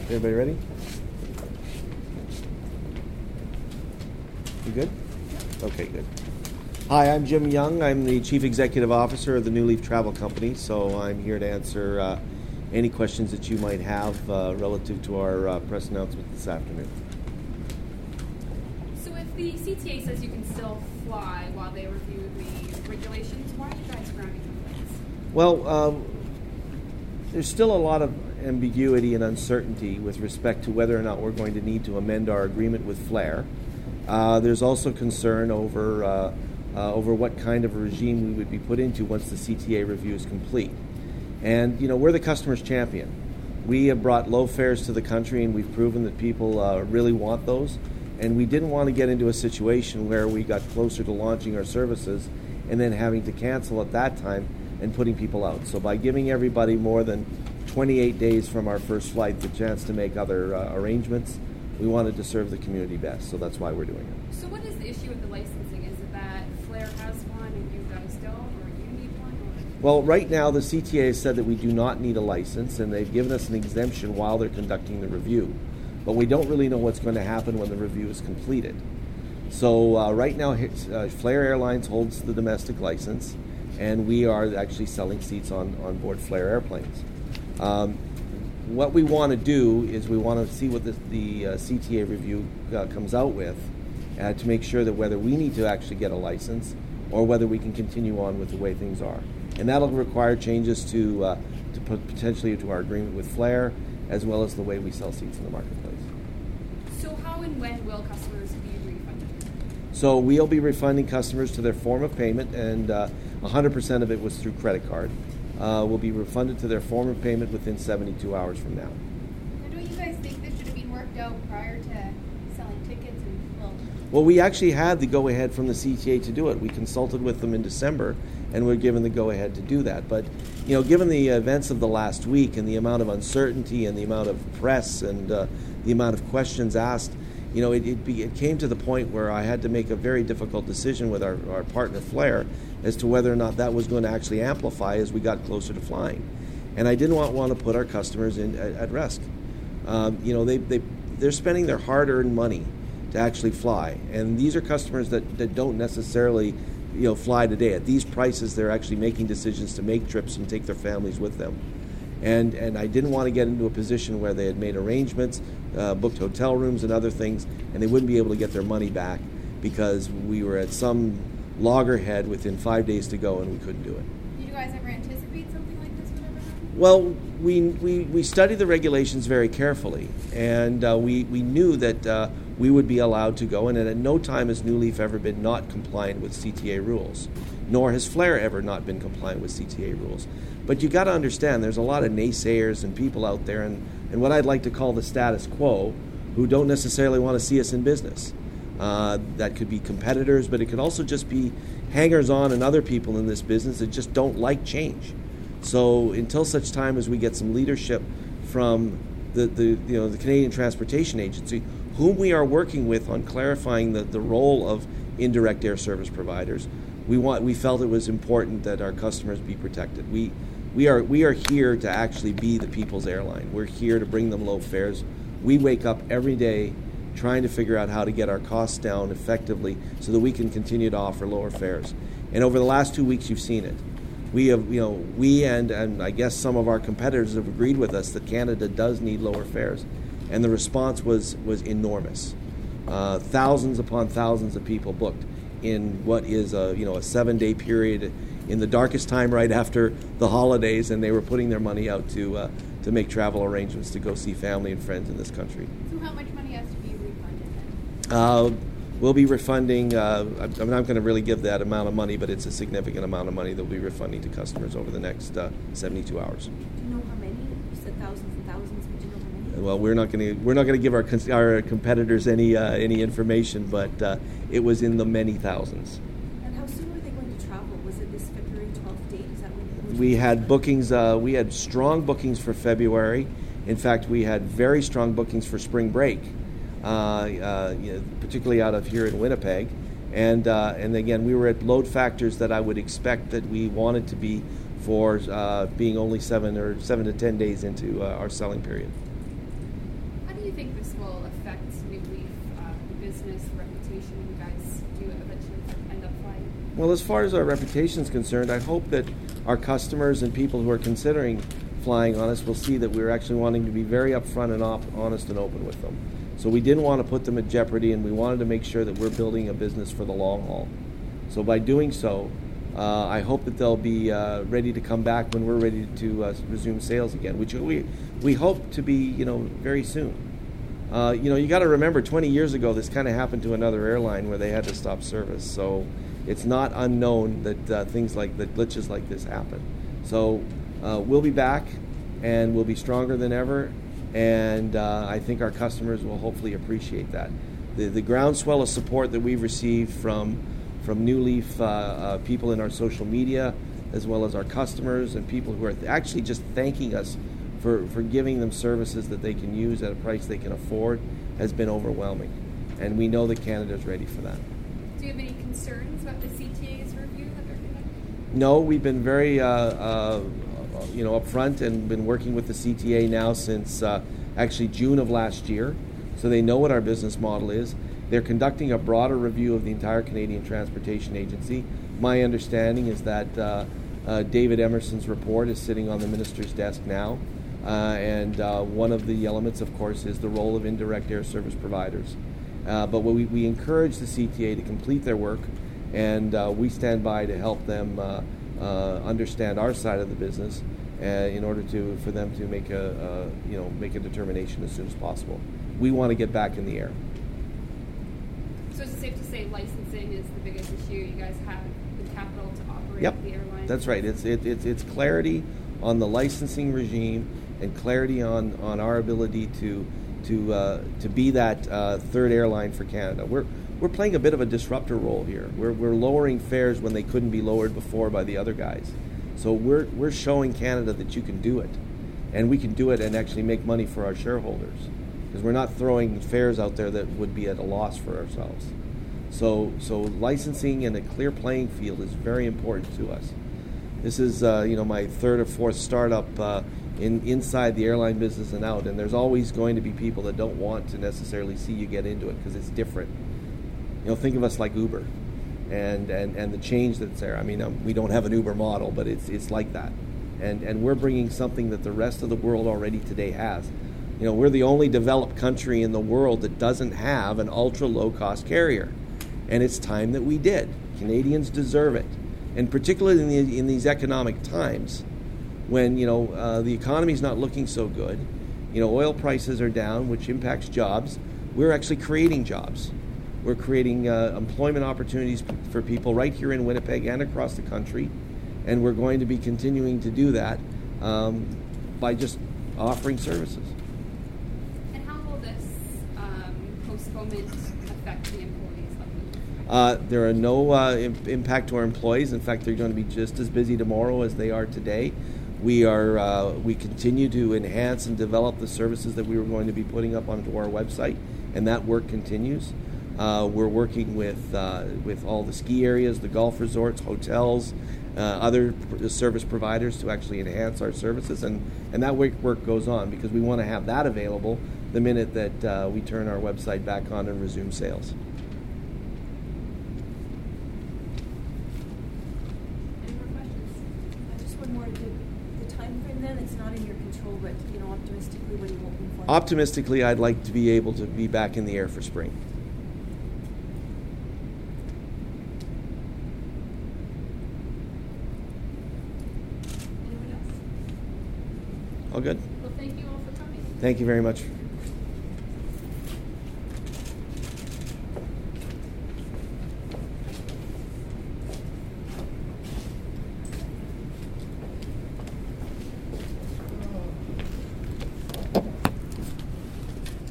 Everybody ready? You good? Okay, good. Hi, I'm Jim Young. I'm the Chief Executive Officer of the New Leaf Travel Company, so I'm here to answer any questions that you might have relative to our press announcement this afternoon. So if the CTA says you can still fly while they review the regulations, why are you guys grounding the planes? Well, there's still a lot of ambiguity and uncertainty with respect to whether or not we're going to need to amend our agreement with Flair. There's also concern over what kind of a regime we would be put into once the CTA review is complete. And, we're the customer's champion. We have brought low fares to the country, and we've proven that people really want those. And we didn't want to get into a situation where we got closer to launching our services and then having to cancel at that time and putting people out. So by giving everybody more than 28 days from our first flight the chance to make other arrangements, we wanted to serve the community best. So that's why we're doing it. So what is the issue with the licensing? Is it that Flair has one and you guys don't, or you need one? Or? Well, right now the CTA has said that we do not need a license, and they've given us an exemption while they're conducting the review. But we don't really know what's going to happen when the review is completed. So right now Flair Airlines holds the domestic license, and we are actually selling seats on board Flair airplanes. What we want to do is we want to see what the CTA review comes out with to make sure that whether we need to actually get a license or whether we can continue on with the way things are. And that'll require changes to potentially to our agreement with Flair, as well as the way we sell seats in the marketplace. So how and when will customers be refunded? So we'll be refunding customers to their form of payment, and 100% of it was through credit card. Will be refunded to their form of payment within 72 hours from now. Now, don't you guys think this should have been worked out prior to selling tickets? Well, we actually had the go-ahead from the CTA to do it. We consulted with them in December, and we're given the go-ahead to do that. But, given the events of the last week and the amount of uncertainty and the amount of press and the amount of questions asked, it came to the point where I had to make a very difficult decision with our partner Flair as to whether or not that was going to actually amplify as we got closer to flying. And I didn't want to put our customers at risk. They're spending their hard-earned money to actually fly. And these are customers that don't necessarily fly today. At these prices, they're actually making decisions to make trips and take their families with them. And I didn't want to get into a position where they had made arrangements, booked hotel rooms and other things, and they wouldn't be able to get their money back because we were at some loggerhead within 5 days to go and we couldn't do it. Did you guys ever anticipate something like this would ever happen? Well, we studied the regulations very carefully, and we knew that we would be allowed to go, and at no time has New Leaf ever been not compliant with CTA rules, nor has Flair ever not been compliant with CTA rules. But you got to understand, there's a lot of naysayers and people out there, and what I'd like to call the status quo, who don't necessarily want to see us in business. That could be competitors, but it could also just be hangers-on and other people in this business that just don't like change. So until such time as we get some leadership from the Canadian Transportation Agency, whom we are working with on clarifying the role of indirect air service providers, we felt it was important that our customers be protected. We are here to actually be the people's airline. We're here to bring them low fares. We wake up every day trying to figure out how to get our costs down effectively so that we can continue to offer lower fares. And over the last 2 weeks, you've seen it. We and I guess some of our competitors have agreed with us that Canada does need lower fares, and the response was enormous. Thousands upon thousands of people booked in what is a 7-day period in the darkest time right after the holidays, and they were putting their money out to make travel arrangements to go see family and friends in this country. So how much money has to be refunded then? We'll be refunding, I'm not going to really give that amount of money, but it's a significant amount of money that we'll be refunding to customers over the next 72 hours. Do you know how many? You said thousands and thousands, but do you know how many? Well, we're not going to give our competitors any information, but it was in the many thousands. And how soon were they going to travel? Was it this February 12th date? Is that when we had bookings? We had strong bookings for February. In fact, we had very strong bookings for spring break. Particularly out of here in Winnipeg, and again, we were at load factors that I would expect that we wanted to be for being only 7 to 10 days into our selling period. will affect New Leaf, the business, the reputation, when you guys do eventually end up flying? Well, as far as our reputation is concerned, I hope that our customers and people who are considering flying on us will see that we're actually wanting to be very upfront and honest and open with them. So we didn't want to put them at jeopardy, and we wanted to make sure that we're building a business for the long haul. So by doing so, I hope that they'll be ready to come back when we're ready to resume sales again, which we hope to be, very soon. You got to remember, 20 years ago, this kind of happened to another airline where they had to stop service. So it's not unknown that glitches like this happen. So we'll be back, and we'll be stronger than ever, and I think our customers will hopefully appreciate that. The groundswell of support that we've received from New Leaf people in our social media, as well as our customers and people who are actually just thanking us for giving them services that they can use at a price they can afford, has been overwhelming. And we know that Canada's ready for that. Do you have any concerns about the CTA's review that they're doing? No, we've been very upfront and been working with the CTA now since actually June of last year. So they know what our business model is. They're conducting a broader review of the entire Canadian Transportation Agency. My understanding is that David Emerson's report is sitting on the minister's desk now. And one of the elements, of course, is the role of indirect air service providers. But we encourage the CTA to complete their work, and we stand by to help them understand our side of the business in order for them to make a determination as soon as possible. We want to get back in the air. So is it safe to say licensing is the biggest issue? You guys have the capital to operate Yep, the airline? that's right. It's clarity on the licensing regime and clarity on our ability to be that third airline for Canada. We're playing a bit of a disruptor role here. We're lowering fares when they couldn't be lowered before by the other guys. So we're showing Canada that you can do it, and we can do it and actually make money for our shareholders, because we're not throwing fares out there that would be at a loss for ourselves. So licensing and a clear playing field is very important to us. This is my third or fourth startup inside the airline business and out, and there's always going to be people that don't want to necessarily see you get into it because it's different. Think of us like Uber, and the change that's there. I mean, we don't have an Uber model, but it's like that, and we're bringing something that the rest of the world already today has. We're the only developed country in the world that doesn't have an ultra low cost carrier, and it's time that we did. Canadians deserve it, and particularly in these economic times, when the economy's not looking so good, oil prices are down, which impacts jobs. We're actually creating jobs. We're creating employment opportunities for people right here in Winnipeg and across the country, and we're going to be continuing to do that by just offering services. And how will this postponement affect the employees of New? There are no impact to our employees. In fact, they're going to be just as busy tomorrow as they are today. We continue to enhance and develop the services that we were going to be putting up onto our website, and that work continues. We're working with all the ski areas, the golf resorts, hotels, other service providers to actually enhance our services, and that work goes on because we want to have that available the minute that we turn our website back on and resume sales. Any more questions? Just one more. The time frame then, it's not in your control, but optimistically, what are you hoping for? Optimistically, I'd like to be able to be back in the air for spring. Anyone else? All good. Well, thank you all for coming. Thank you very much.